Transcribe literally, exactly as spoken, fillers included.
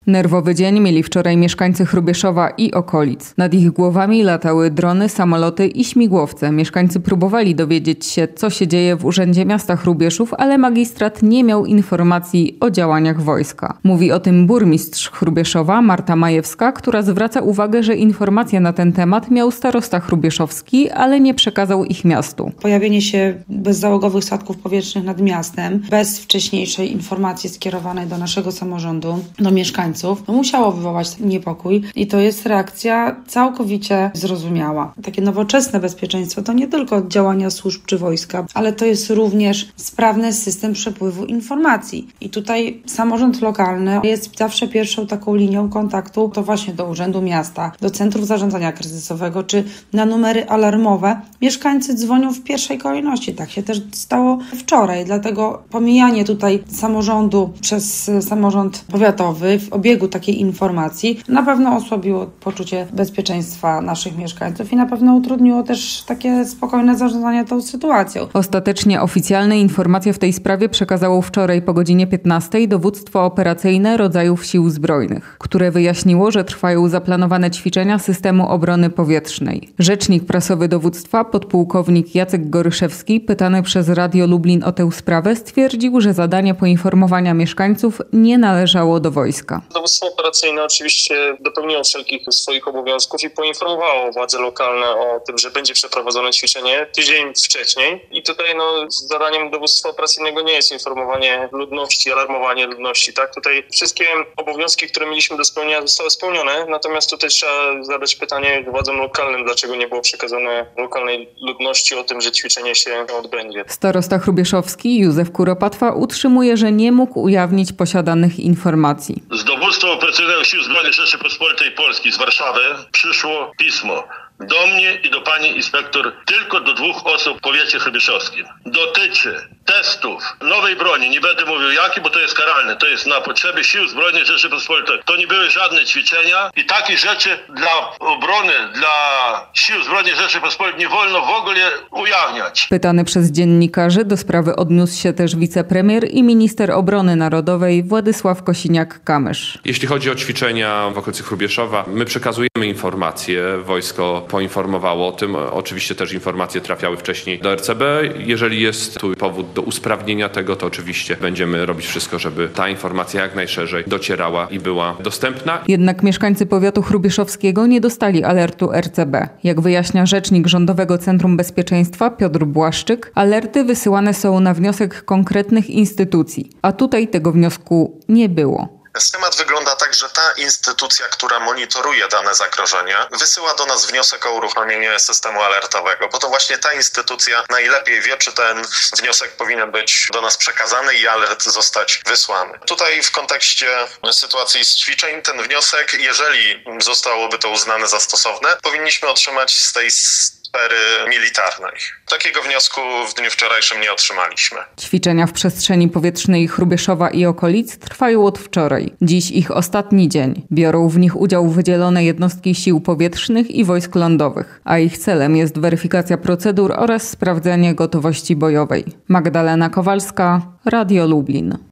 Nerwowy dzień mieli wczoraj mieszkańcy Hrubieszowa i okolic. Nad ich głowami latały drony, samoloty i śmigłowce. Mieszkańcy próbowali dowiedzieć się, co się dzieje w Urzędzie Miasta Hrubieszów, ale magistrat nie miał informacji o działaniach wojska. Mówi o tym burmistrz Hrubieszowa Marta Majewska, która zwraca uwagę, że informacje na ten temat miał starosta hrubieszowski, ale nie przekazał ich miastu. Pojawienie się bezzałogowych statków powietrznych nad miastem, bez wcześniejszej informacji skierowanej do naszego samorządu, do mieszkańców, no musiało wywołać niepokój i to jest reakcja całkowicie zrozumiała. Takie nowoczesne bezpieczeństwo to nie tylko działania służb czy wojska, ale to jest również sprawny system przepływu informacji. I tutaj samorząd lokalny jest zawsze pierwszą taką linią kontaktu to właśnie do Urzędu Miasta, do Centrum Zarządzania Kryzysowego czy na numery alarmowe. Mieszkańcy dzwonią w pierwszej kolejności. Tak się też stało wczoraj, dlatego pomijanie tutaj samorządu przez samorząd powiatowy w obiegu takiej informacji na pewno osłabiło poczucie bezpieczeństwa naszych mieszkańców i na pewno utrudniło też takie spokojne zarządzanie tą sytuacją. Ostatecznie oficjalne informacje w tej sprawie przekazało wczoraj po godzinie piętnastej dowództwo operacyjne rodzajów sił zbrojnych, które wyjaśniło, że trwają zaplanowane ćwiczenia systemu obrony powietrznej. Rzecznik prasowy dowództwa, podpułkownik Jacek Goryszewski, pytany przez Radio Lublin o tę sprawę, stwierdził, że zadanie poinformowania mieszkańców nie należało do wojska. Dowództwo operacyjne oczywiście dopełniło wszelkich swoich obowiązków i poinformowało władze lokalne o tym, że będzie przeprowadzone ćwiczenie tydzień wcześniej. I tutaj no, zadaniem dowództwa operacyjnego nie jest informowanie ludności, alarmowanie ludności. Tak? Tutaj wszystkie obowiązki, które mieliśmy do spełnienia, zostały spełnione. Natomiast tutaj trzeba zadać pytanie władzom lokalnym, dlaczego nie było przekazane lokalnej ludności o tym, że ćwiczenie się odbędzie. Starosta hrubieszowski Józef Kuropatwa utrzymuje, że nie mógł ujawnić posiadanych informacji. Z dowództwa operacyjnego Sił Zbrojnych Rzeczypospolitej Polskiej z Warszawy przyszło pismo do mnie i do pani inspektor tylko do dwóch osób w powiecie hrubieszowskim. Dotyczy testów nowej broni, nie będę mówił jaki, bo to jest karalne, to jest na potrzeby Sił Zbrojnych Rzeczypospolitej. To nie były żadne ćwiczenia i takich rzeczy dla obrony, dla Sił Zbrojnych Rzeczypospolitej nie wolno w ogóle ujawniać. Pytany przez dziennikarzy do sprawy odniósł się też wicepremier i minister obrony narodowej Władysław Kosiniak-Kamysz. Jeśli chodzi o ćwiczenia w okolicy Hrubieszowa, my przekazujemy informacje, wojsko poinformowało o tym. Oczywiście też informacje trafiały wcześniej do R C B. Jeżeli jest tu powód do usprawnienia tego, to oczywiście będziemy robić wszystko, żeby ta informacja jak najszerzej docierała i była dostępna. Jednak mieszkańcy powiatu hrubieszowskiego nie dostali alertu R C B. Jak wyjaśnia rzecznik Rządowego Centrum Bezpieczeństwa Piotr Błaszczyk, alerty wysyłane są na wniosek konkretnych instytucji, a tutaj tego wniosku nie było. Schemat wygląda tak, że ta instytucja, która monitoruje dane zagrożenia, wysyła do nas wniosek o uruchomienie systemu alertowego, bo to właśnie ta instytucja najlepiej wie, czy ten wniosek powinien być do nas przekazany i alert zostać wysłany. Tutaj w kontekście sytuacji z ćwiczeń ten wniosek, jeżeli zostałoby to uznane za stosowne, powinniśmy otrzymać z tej sfery militarnej. Takiego wniosku w dniu wczorajszym nie otrzymaliśmy. Ćwiczenia w przestrzeni powietrznej Hrubieszowa i okolic trwają od wczoraj. Dziś ich ostatni dzień. Biorą w nich udział wydzielone jednostki sił powietrznych i wojsk lądowych, a ich celem jest weryfikacja procedur oraz sprawdzenie gotowości bojowej. Magdalena Kowalska, Radio Lublin.